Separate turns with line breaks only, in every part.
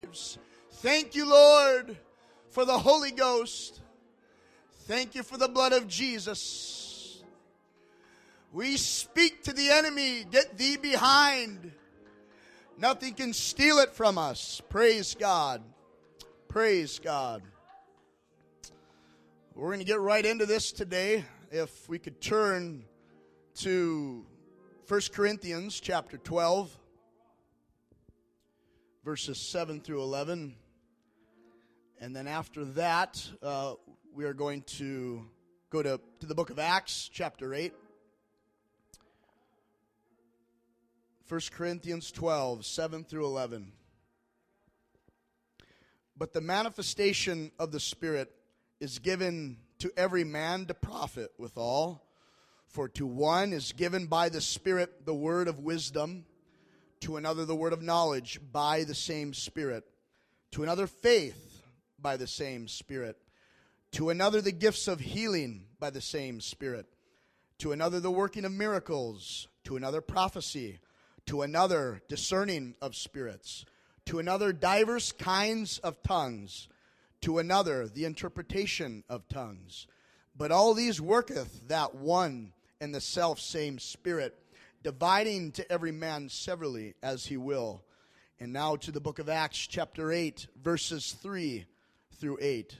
Thank you, Lord, for the Holy Ghost. Thank you for the blood of Jesus. We speak to the enemy, get thee behind. Nothing can steal it from us. Praise God. Praise God. We're going to get right into this today. If we could turn to 1 Corinthians chapter 12, verses 7 through 11. And then after that, we are going to go to the book of Acts, chapter 8. 1 Corinthians 12, 7 through 11. But the manifestation of the Spirit is given to every man to profit withal. For to one is given by the Spirit the word of wisdom, to another the word of knowledge by the same Spirit, to another faith by the same Spirit, to another the gifts of healing by the same Spirit, to another the working of miracles, to another prophecy, to another discerning of spirits, to another divers kinds of tongues, to another the interpretation of tongues. But all these worketh that one and the selfsame Spirit, dividing to every man severally as he will. And now to the book of Acts chapter 8, verses 3 through 8.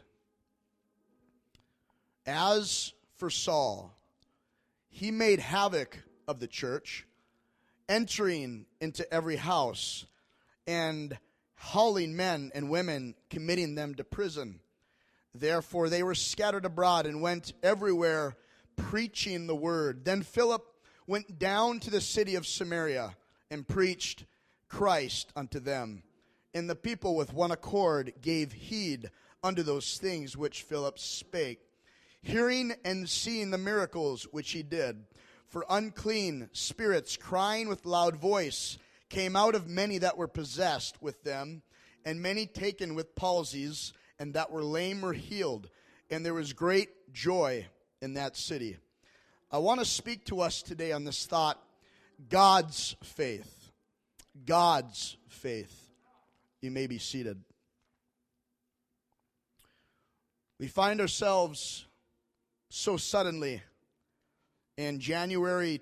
As for Saul, he made havoc of the church, entering into every house and hauling men and women, committing them to prison. Therefore they were scattered abroad and went everywhere preaching the word. Then Philip went down to the city of Samaria and preached Christ unto them. And the people with one accord gave heed unto those things which Philip spake, hearing and seeing the miracles which he did. For unclean spirits, crying with loud voice, came out of many that were possessed with them, and many taken with palsies, and that were lame were healed. And there was great joy in that city. I want to speak to us today on this thought, God's faith. God's faith. You may be seated. We find ourselves so suddenly in January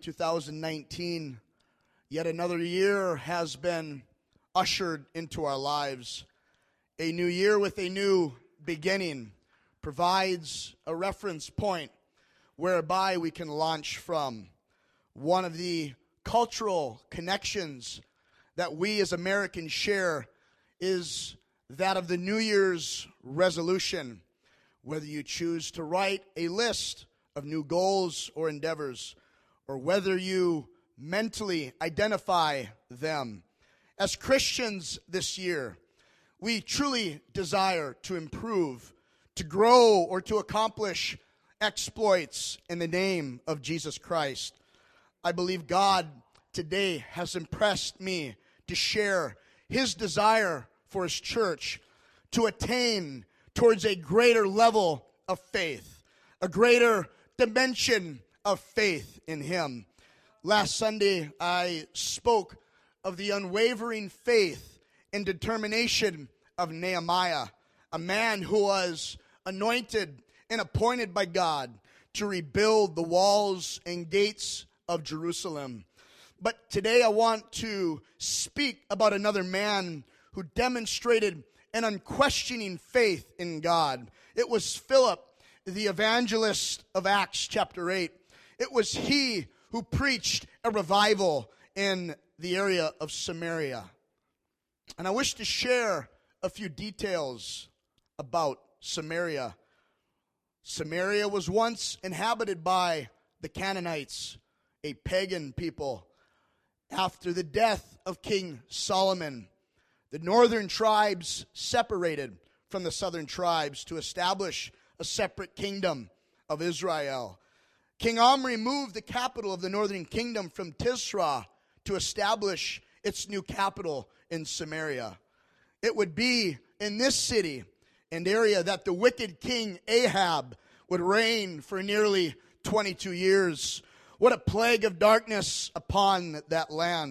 2019, yet another year has been ushered into our lives. A new year with a new beginning provides a reference point whereby we can launch from. One of the cultural connections that we as Americans share is that of the New Year's resolution. Whether you choose to write a list of new goals or endeavors, or whether you mentally identify them. As Christians this year, we truly desire to improve, to grow, or to accomplish exploits in the name of Jesus Christ. I believe God today has impressed me to share His desire for His church to attain towards a greater level of faith, a greater dimension of faith in Him. Last Sunday, I spoke of the unwavering faith and determination of Nehemiah, a man who was anointed and appointed by God to rebuild the walls and gates of Jerusalem. But today I want to speak about another man who demonstrated an unquestioning faith in God. It was Philip, the evangelist of Acts chapter 8. It was he who preached a revival in the area of Samaria. And I wish to share a few details about Samaria. Samaria was once inhabited by the Canaanites, a pagan people. After the death of King Solomon, the northern tribes separated from the southern tribes to establish a separate kingdom of Israel. King Omri moved the capital of the northern kingdom from Tisra to establish its new capital in Samaria. It would be in this city and area that the wicked king Ahab would reign for nearly 22 years. What a plague of darkness upon that land.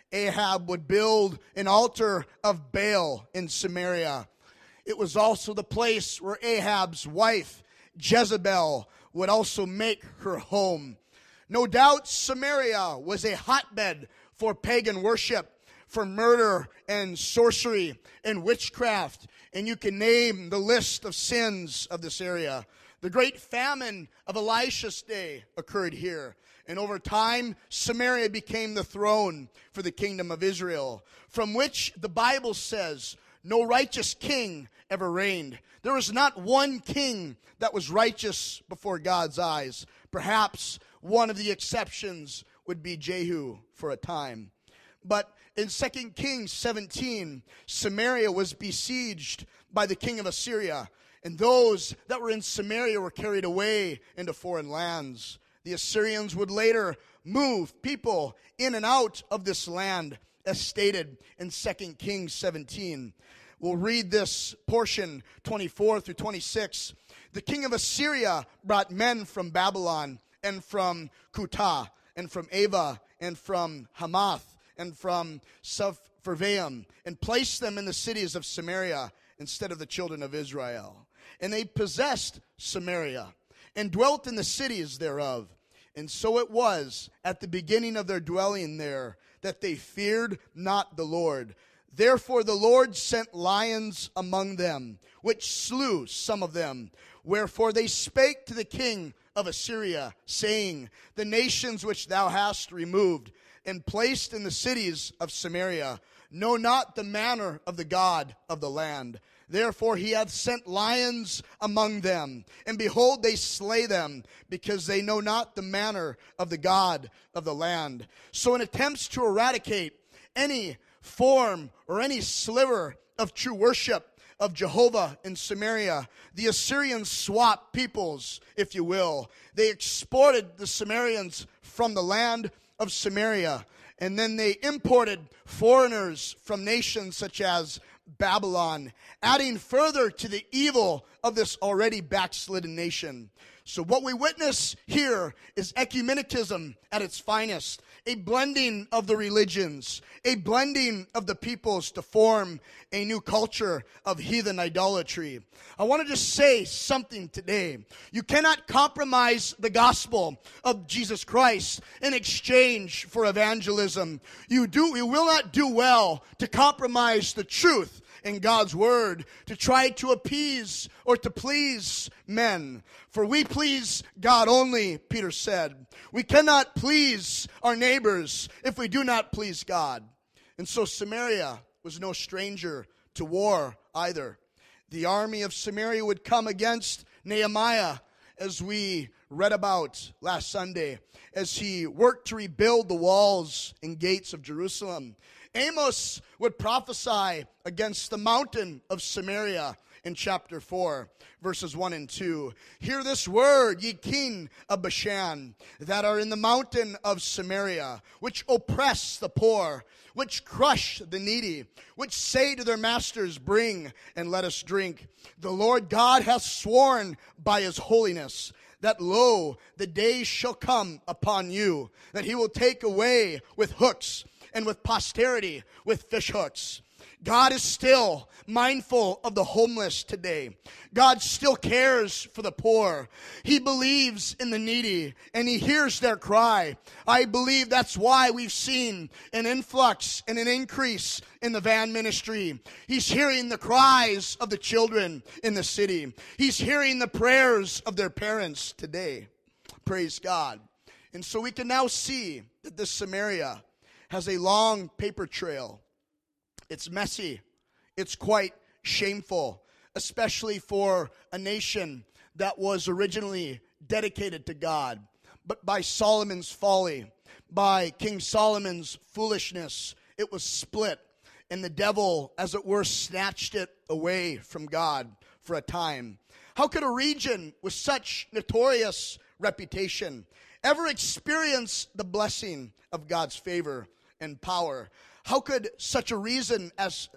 Ahab would build an altar of Baal in Samaria. It was also the place where Ahab's wife, Jezebel, would also make her home. No doubt Samaria was a hotbed for pagan worship, for murder and sorcery and witchcraft, and you can name the list of sins of this area. The great famine of Elisha's day occurred here, and over time, Samaria became the throne for the kingdom of Israel, from which the Bible says no righteous king ever reigned. There was not one king that was righteous before God's eyes. Perhaps one of the exceptions would be Jehu for a time. But in 2 Kings 17, Samaria was besieged by the king of Assyria, and those that were in Samaria were carried away into foreign lands. The Assyrians would later move people in and out of this land, as stated in 2 Kings 17. We'll read this portion, 24 through 26. The king of Assyria brought men from Babylon, and from Kutah, and from Ava, and from Hamath, and from Sepharvaim, and placed them in the cities of Samaria instead of the children of Israel. And they possessed Samaria, and dwelt in the cities thereof. And so it was at the beginning of their dwelling there, that they feared not the Lord. Therefore the Lord sent lions among them, which slew some of them. Wherefore they spake to the king of Assyria, saying, the nations which thou hast removed, and placed in the cities of Samaria, know not the manner of the God of the land. Therefore he hath sent lions among them, and behold, they slay them, because they know not the manner of the God of the land. So in attempts to eradicate any form or any sliver of true worship of Jehovah in Samaria, the Assyrians swapped peoples, if you will. They exported the Sumerians from the land of Samaria, and then they imported foreigners from nations such as Babylon, adding further to the evil of this already backslidden nation. So what we witness here is ecumenicism at its finest, a blending of the religions, a blending of the peoples to form a new culture of heathen idolatry. I want to just say something today. You cannot compromise the gospel of Jesus Christ in exchange for evangelism. You will not do well to compromise the truth in God's word to try to appease or to please men. For we please God only, Peter said. We cannot please our neighbors if we do not please God. And so Samaria was no stranger to war either. The army of Samaria would come against Nehemiah, as we read about last Sunday, as he worked to rebuild the walls and gates of Jerusalem. Amos would prophesy against the mountain of Samaria in chapter 4, verses 1 and 2. Hear this word, ye king of Bashan, that are in the mountain of Samaria, which oppress the poor, which crush the needy, which say to their masters, bring and let us drink. The Lord God hath sworn by his holiness, that lo, the days shall come upon you, that he will take away with hooks, and with posterity with fish hooks. God is still mindful of the homeless today. God still cares for the poor. He believes in the needy, and he hears their cry. I believe that's why we've seen an influx and an increase in the van ministry. He's hearing the cries of the children in the city. He's hearing the prayers of their parents today. Praise God. And so we can now see that this Samaria has a long paper trail. It's messy. It's quite shameful, especially for a nation that was originally dedicated to God. But by Solomon's folly, by King Solomon's foolishness, it was split, and the devil, as it were, snatched it away from God for a time. How could a region with such notorious reputation ever experience the blessing of God's favor and power? How could such a region as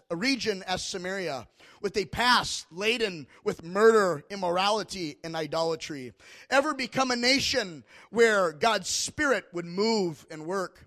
Samaria, with a past laden with murder, immorality, and idolatry, ever become a nation where God's Spirit would move and work?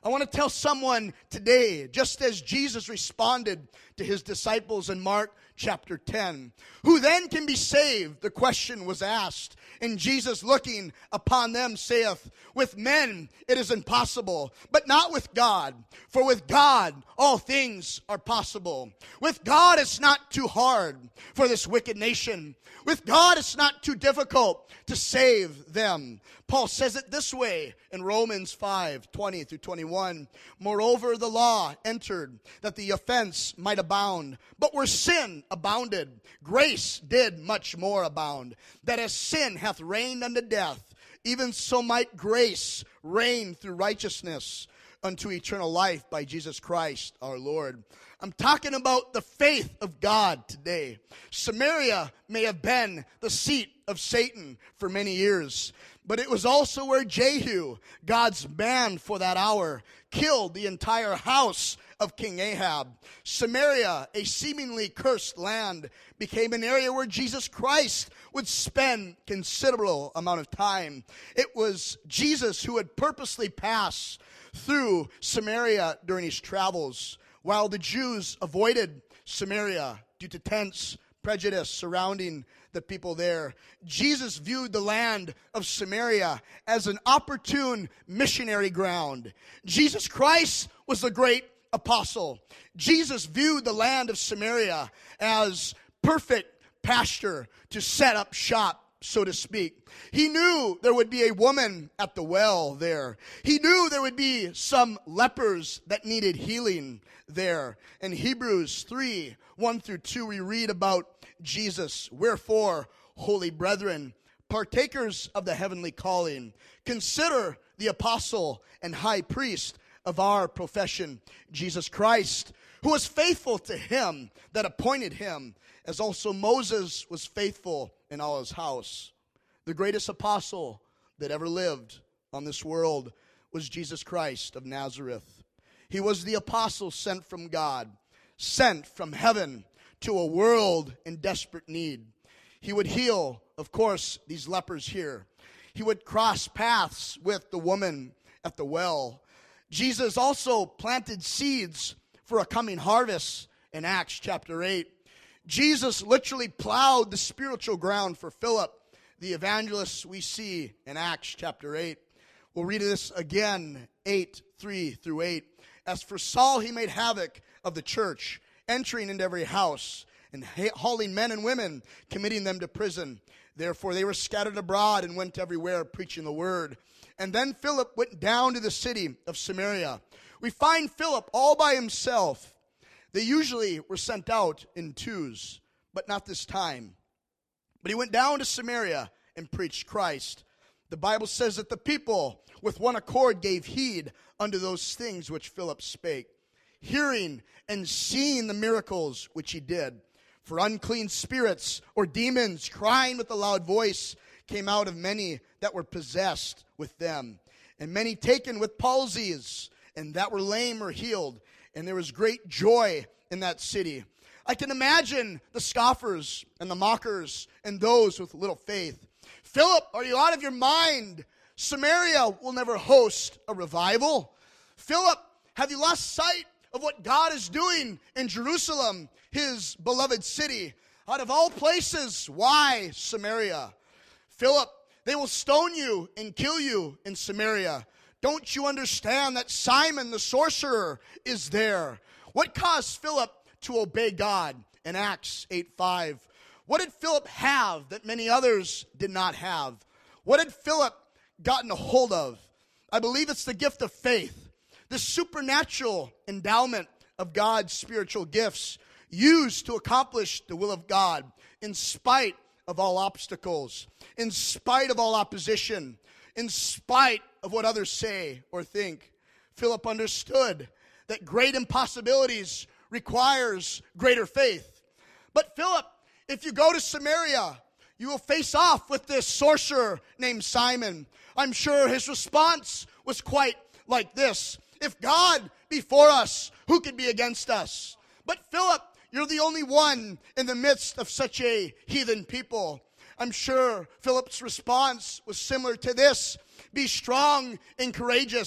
I want to tell someone today, just as Jesus responded to his disciples in Mark chapter 10, who then can be saved? The question was asked. And Jesus, looking upon them, saith, with men it is impossible, but not with God. For with God all things are possible. With God it's not too hard for this wicked nation. With God it's not too difficult to save them. Paul says it this way in Romans 5:20 through 21. Moreover, the law entered that the offense might abound. But where sin abounded, grace did much more abound. That as sin hath reigned unto death, even so might grace reign through righteousness unto eternal life by Jesus Christ our Lord. I'm talking about the faith of God today. Samaria may have been the seat of Satan for many years, but it was also where Jehu, God's man for that hour, killed the entire house of King Ahab. Samaria, a seemingly cursed land, became an area where Jesus Christ would spend considerable amount of time. It was Jesus who had purposely passed through Samaria during his travels, while the Jews avoided Samaria due to tense prejudice surrounding the people there. Jesus viewed the land of Samaria as an opportune missionary ground. Jesus Christ was the great apostle. Jesus viewed the land of Samaria as perfect pasture to set up shop, so to speak. He knew there would be a woman at the well there. He knew there would be some lepers that needed healing there. In Hebrews 3:1 through 2, we read about Jesus. Wherefore, holy brethren, partakers of the heavenly calling, consider the apostle and high priest of our profession, Jesus Christ, who was faithful to him that appointed him, as also Moses was faithful in all his house. The greatest apostle that ever lived on this world was Jesus Christ of Nazareth. He was the apostle sent from God, sent from heaven to a world in desperate need. He would heal, of course, these lepers here. He would cross paths with the woman at the well. Jesus also planted seeds for a coming harvest in Acts chapter 8. Jesus literally plowed the spiritual ground for Philip, the evangelist we see in Acts chapter 8. We'll read this again, 8:3 through 8. As for Saul, he made havoc of the church, entering into every house and hauling men and women, committing them to prison. Therefore they were scattered abroad and went everywhere preaching the word. And then Philip went down to the city of Samaria. We find Philip all by himself. They usually were sent out in twos, but not this time. But he went down to Samaria and preached Christ. The Bible says that the people with one accord gave heed unto those things which Philip spake, hearing and seeing the miracles which he did. For unclean spirits or demons, crying with a loud voice, came out of many that were possessed with them. And many taken with palsies, and that were lame were healed. And there was great joy in that city. I can imagine the scoffers and the mockers and those with little faith. Philip, are you out of your mind? Samaria will never host a revival. Philip, have you lost sight of what God is doing in Jerusalem, his beloved city? Out of all places, why Samaria? Philip, they will stone you and kill you in Samaria. Don't you understand that Simon the sorcerer is there? What caused Philip to obey God in Acts 8:5? What did Philip have that many others did not have? What had Philip gotten a hold of? I believe it's the gift of faith, the supernatural endowment of God's spiritual gifts used to accomplish the will of God in spite of all obstacles, in spite of all opposition, in spite of what others say or think. Philip understood that great impossibilities requires greater faith. But Philip, if you go to Samaria, you will face off with this sorcerer named Simon. I'm sure his response was quite like this: if God be for us, who can be against us? But Philip, you're the only one in the midst of such a heathen people. I'm sure Philip's response was similar to this: be strong and courageous,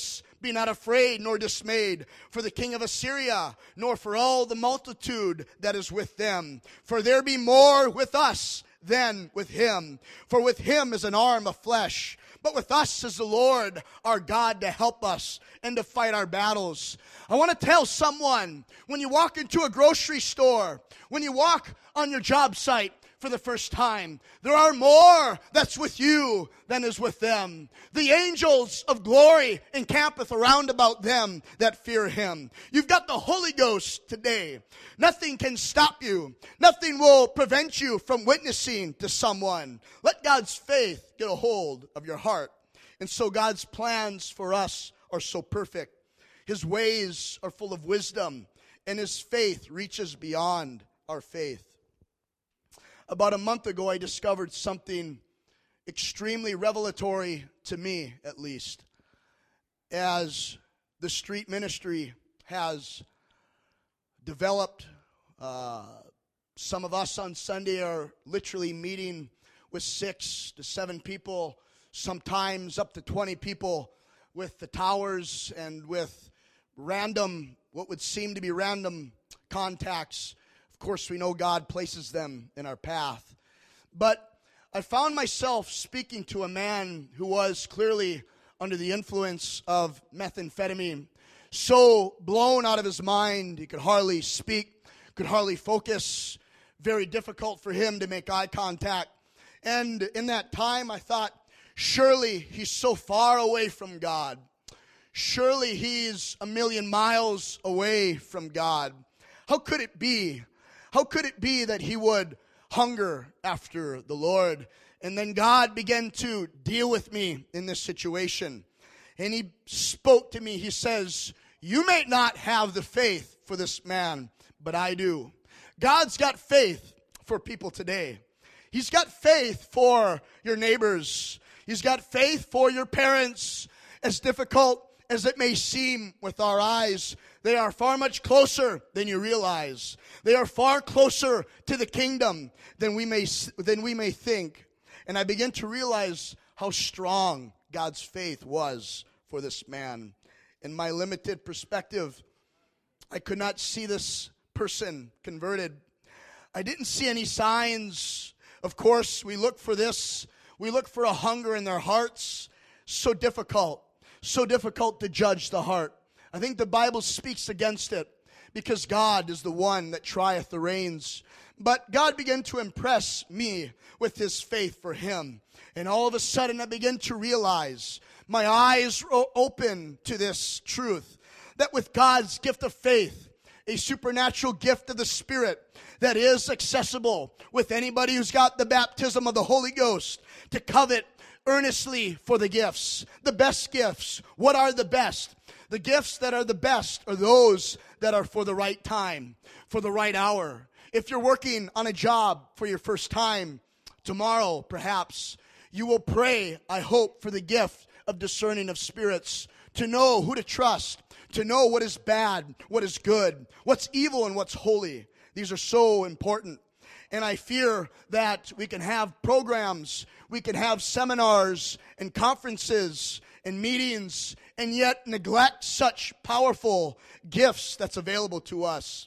Be not afraid nor dismayed for the king of Assyria, nor for all the multitude that is with them. For there be more with us than with him. For with him is an arm of flesh, but with us is the Lord our God to help us and to fight our battles. I want to tell someone, when you walk into a grocery store, when you walk on your job site for the first time, there are more that's with you than is with them. The angels of glory encampeth around about them that fear him. You've got the Holy Ghost today. Nothing can stop you. Nothing will prevent you from witnessing to someone. Let God's faith get a hold of your heart. And so God's plans for us are so perfect. His ways are full of wisdom, and his faith reaches beyond our faith. About a month ago, I discovered something extremely revelatory to me, at least, as the street ministry has developed. Some of us on Sunday are literally meeting with 6 to 7 people, sometimes up to 20 people, with the towers and with random, what would seem to be random contacts. Of course, we know God places them in our path. But I found myself speaking to a man who was clearly under the influence of methamphetamine, so blown out of his mind, he could hardly speak, could hardly focus, very difficult for him to make eye contact. And in that time, I thought, surely he's so far away from God. Surely he's a million miles away from God. How could it be? How could it be that he would hunger after the Lord? And then God began to deal with me in this situation. And he spoke to me. He says, you may not have the faith for this man, but I do. God's got faith for people today. He's got faith for your neighbors. He's got faith for your parents. As difficult as it may seem with our eyes, they are far much closer than you realize. They are far closer to the kingdom than we may think. And I begin to realize how strong God's faith was for this man. In my limited perspective, I could not see this person converted. I didn't see any signs. Of course, we look for this. We look for a hunger in their hearts. So difficult to judge the heart. I think the Bible speaks against it because God is the one that trieth the reins. But God began to impress me with his faith for him. And all of a sudden I began to realize, my eyes were open to this truth, that with God's gift of faith, a supernatural gift of the Spirit that is accessible with anybody who's got the baptism of the Holy Ghost, to covet earnestly for the gifts, the best gifts. What are the best? The gifts that are the best are those that are for the right time, for the right hour. If you're working on a job for your first time, tomorrow perhaps, you will pray, I hope, for the gift of discerning of spirits, to know who to trust, to know what is bad, what is good, what's evil and what's holy. These are so important. And I fear that we can have programs, we can have seminars and conferences and meetings, and yet neglect such powerful gifts that's available to us.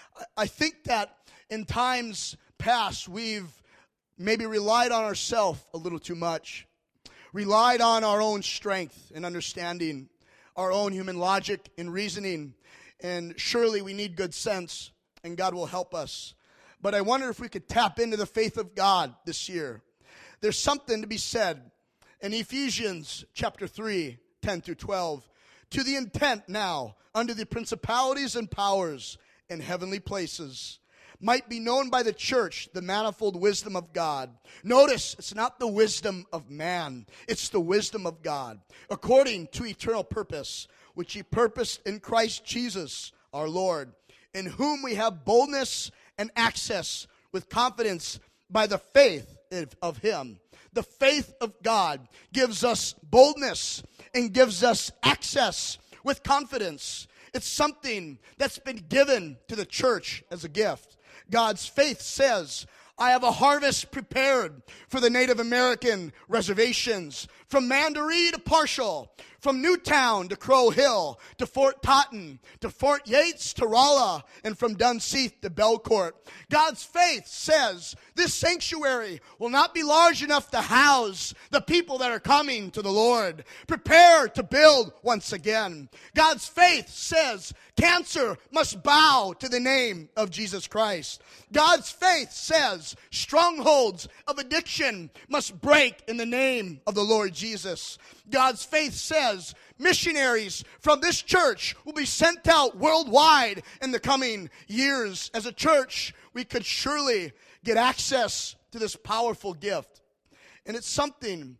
I think that in times past, we've maybe relied on ourselves a little too much, relied on our own strength and understanding, our own human logic and reasoning, and surely we need good sense, and God will help us. But I wonder if we could tap into the faith of God this year. There's something to be said in Ephesians chapter 3, 10 through 12. To the intent now, under the principalities and powers in heavenly places, might be known by the church the manifold wisdom of God. Notice, it's not the wisdom of man. It's the wisdom of God, according to eternal purpose, which he purposed in Christ Jesus our Lord, in whom we have boldness and access with confidence by the faith of him. The faith of God gives us boldness and gives us access with confidence. It's something that's been given to the church as a gift. God's faith says, I have a harvest prepared for the Native American reservations, from Mandaree to Parshall, from Newtown to Crow Hill, to Fort Totten, to Fort Yates, to Rolla, and from Dunseith to Belcourt. God's faith says this sanctuary will not be large enough to house the people that are coming to the Lord. Prepare to build once again. God's faith says cancer must bow to the name of Jesus Christ. God's faith says strongholds of addiction must break in the name of the Lord Jesus. God's faith says missionaries from this church will be sent out worldwide in the coming years. As a church, we could surely get access to this powerful gift. And it's something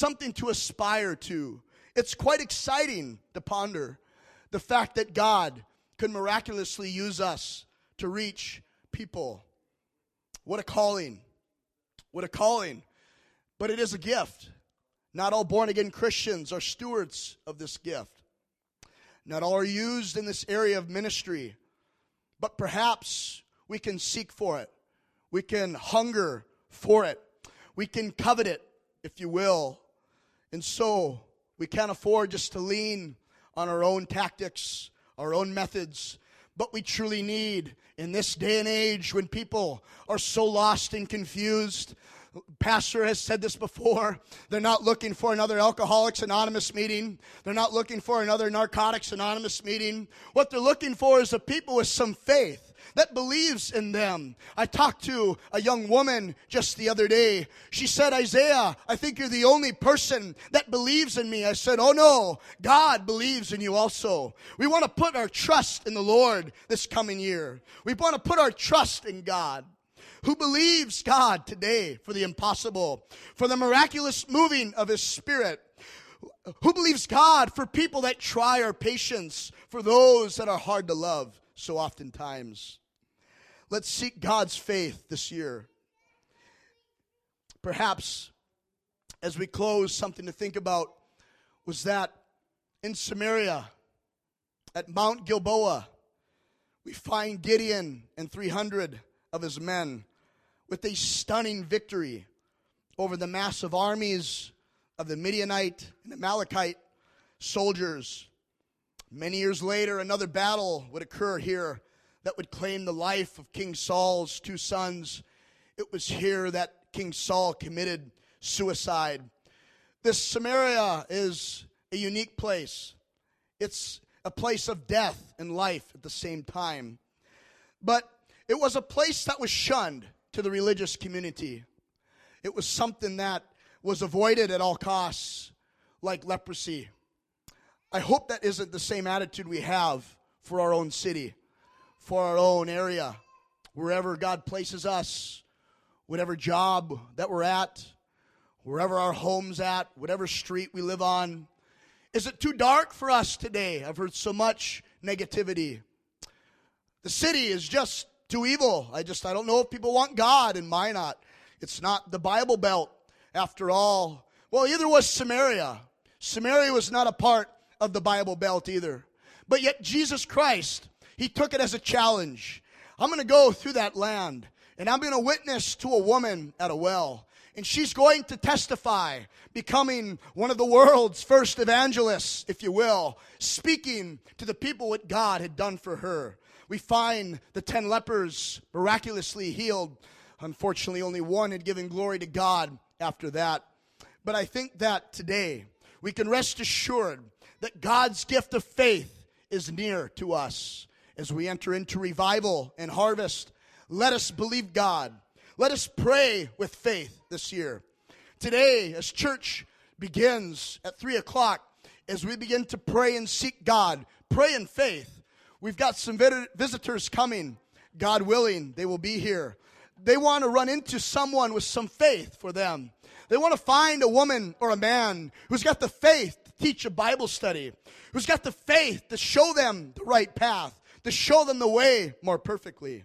to aspire to. It's quite exciting to ponder the fact that God could miraculously use us to reach people. What a calling. What a calling. But it is a gift. Not all born-again Christians are stewards of this gift. Not all are used in this area of ministry. But perhaps we can seek for it. We can hunger for it. We can covet it, if you will. And so we can't afford just to lean on our own tactics, our own methods. But we truly need, in this day and age when people are so lost and confused, Pastor has said this before. They're not looking for another Alcoholics Anonymous meeting. They're not looking for another Narcotics Anonymous meeting. What they're looking for is a people with some faith that believes in them. I talked to a young woman just the other day. She said, Isaiah, I think you're the only person that believes in me. I said, oh no, God believes in you also. We want to put our trust in the Lord this coming year. We want to put our trust in God. Who believes God today for the impossible, for the miraculous moving of His Spirit? Who believes God for people that try our patience, for those that are hard to love so oftentimes? Let's seek God's faith this year. Perhaps, as we close, something to think about was that in Samaria, at Mount Gilboa, we find Gideon and 300 of his men with a stunning victory over the massive armies of the Midianite and Amalekite soldiers. Many years later, another battle would occur here that would claim the life of King Saul's two sons. It was here that King Saul committed suicide. This Samaria is a unique place. It's a place of death and life at the same time. But it was a place that was shunned to the religious community. It was something that was avoided at all costs, like leprosy. I hope that isn't the same attitude we have for our own city, for our own area, wherever God places us, whatever job that we're at, wherever our home's at, whatever street we live on. Is it too dark for us today? I've heard so much negativity. The city is just too evil. I don't know if people want God and why not. It's not the Bible Belt after all. Well, either was Samaria. Samaria was not a part of the Bible Belt either. But yet Jesus Christ, He took it as a challenge. I'm going to go through that land and I'm going to witness to a woman at a well. And she's going to testify, becoming one of the world's first evangelists, if you will, speaking to the people what God had done for her. We find the 10 lepers miraculously healed. Unfortunately, only one had given glory to God after that. But I think that today we can rest assured that God's gift of faith is near to us. As we enter into revival and harvest, let us believe God. Let us pray with faith this year. Today, as church begins at 3 o'clock, as we begin to pray and seek God, pray in faith. We've got some visitors coming. God willing, they will be here. They want to run into someone with some faith for them. They want to find a woman or a man who's got the faith to teach a Bible study, who's got the faith to show them the right path, to show them the way more perfectly.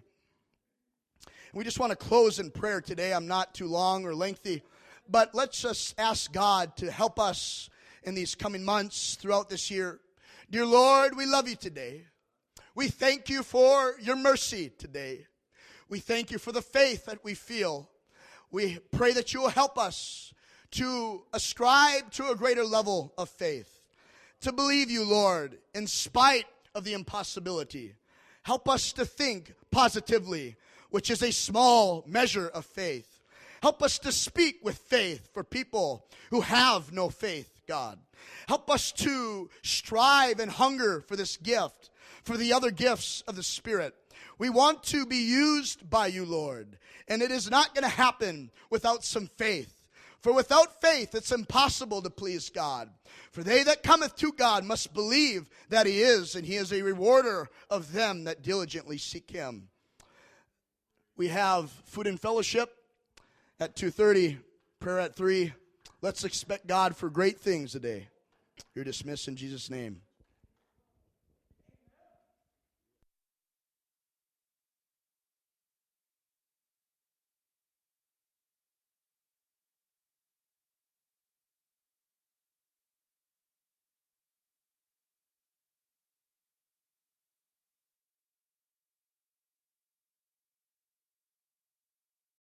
We just want to close in prayer today. I'm not too long or lengthy, but let's just ask God to help us in these coming months throughout this year. Dear Lord, we love you today. We thank you for your mercy today. We thank you for the faith that we feel. We pray that you will help us to ascribe to a greater level of faith. to believe you, Lord, in spite of the impossibility. Help us to think positively, which is a small measure of faith. Help us to speak with faith for people who have no faith, God. Help us to strive and hunger for this gift, for the other gifts of the Spirit. We want to be used by you, Lord, and it is not going to happen without some faith. For without faith, it's impossible to please God. For they that cometh to God must believe that he is, and he is a rewarder of them that diligently seek him. We have food and fellowship at 2:30, prayer at 3. Let's expect God for great things today. You're dismissed in Jesus' name.